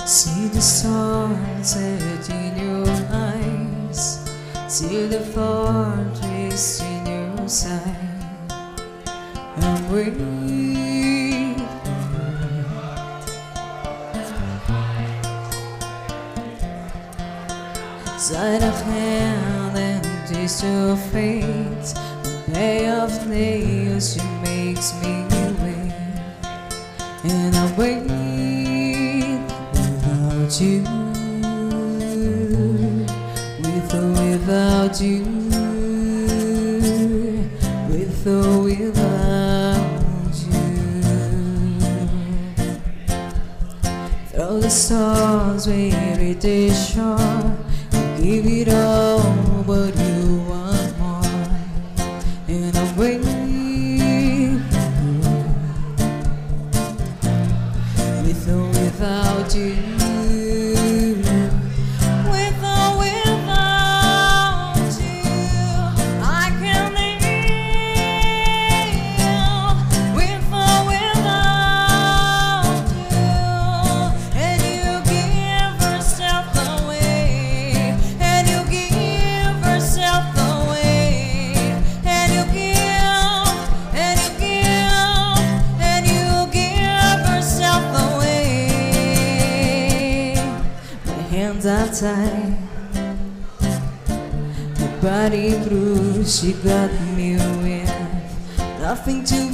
See the stars set in your eyes, see the fortress in your side. I'm waiting. Sleight of hand and taste of fate, the play of nails, she makes me wait. And I'm waiting without you, with or without you, with or without you. Throw the stars where it is short, give it all, but you want more. And I'm waiting with or without you, with or without you. I can live with or without you. And you give yourself away, and you give yourself away, and you give, and you give, and you give yourself away. My hands are tied, my body bruised, she got me with nothing to